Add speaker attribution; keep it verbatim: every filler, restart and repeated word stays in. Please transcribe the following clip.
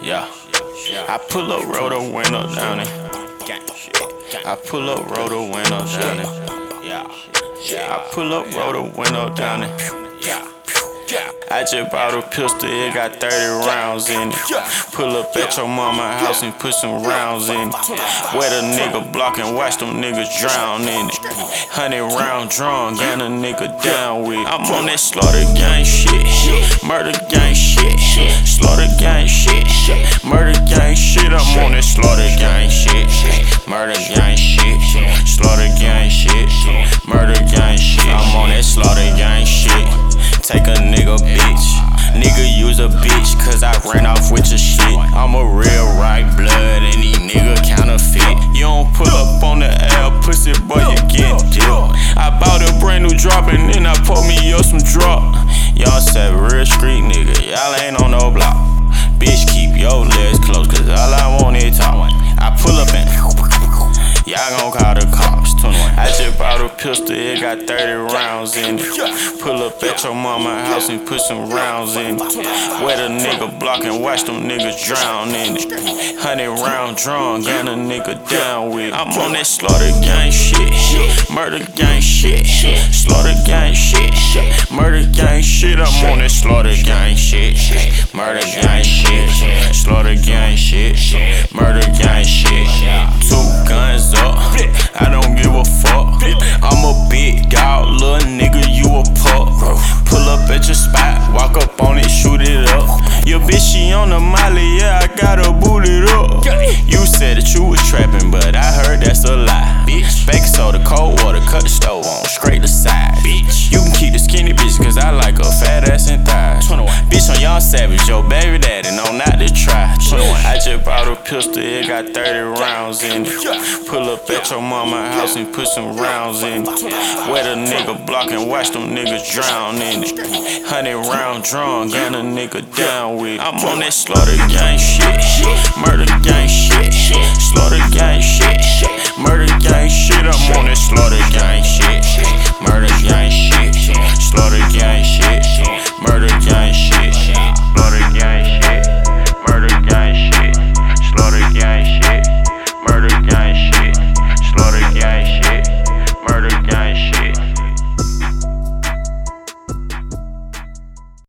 Speaker 1: Yeah, I pull up, roll the window down it. I pull up, roll the window down it. Yeah, I pull up, roll the window down it. I just bought a pistol, it got thirty rounds in it. Pull up at your mama's house and put some rounds in it. Wet a nigga block and watch them niggas drown in it. Hundred round drum, gun a nigga down with. I'm on that slaughter gang shit, murder gang shit, slaughter gang shit, murder gang shit. I'm on that slaughter gang shit, murder gang shit, slaughter gang shit, murder gang shit. I'm on that slaughter gang shit. Take a nigga bitch, nigga use a bitch, cause I ran off with your shit. I'm a real right blood and these nigga counterfeit. You don't pull up on the L, pussy boy, you get dipped. I bought a brand new drop and then I pour me up some drop. Y'all said real street nigga, y'all ain't on no block. Bitch, keep your legs close, cause all I want is talk. I pull up and y'all gon' call the cops. twenty-one. I just bought a pistol, it got thirty rounds in it. Pull up at your mama's house and put some rounds in it. Wet a nigga block and watch them niggas drown in it. Hundred round drum, gun a nigga down with. I'm on that slaughter gang shit, murder gang shit, slaughter gang shit, murder gang shit. I'm on that slaughter gang shit, murder gang shit, slaughter gang shit, murder gang shit. Two guns up, I don't give a fuck. I'm a big dog, little nigga, you a pup. Pull up at your spot, walk up on it, shoot it up. Your bitch, she on the molly, yeah, I gotta boot it up. You said that you was trapping, but I heard that's a lie. Bitch, baking soda, cold water, cut the stove on, scrape the side. Bitch, you can keep the skinny bitch, cause I like a fat ass and thighs. Bitch, on y'all savage, your baby daddy, no, not to try. I just bought a pistol, it got thirty rounds in it. Pull up at your mama's house and put some rounds in it. Wet a nigga block and watch them niggas drown in it. Hundred round drum, gun a nigga down with. I'm on that slaughter gang shit, murder gang shit, slaughter gang shit,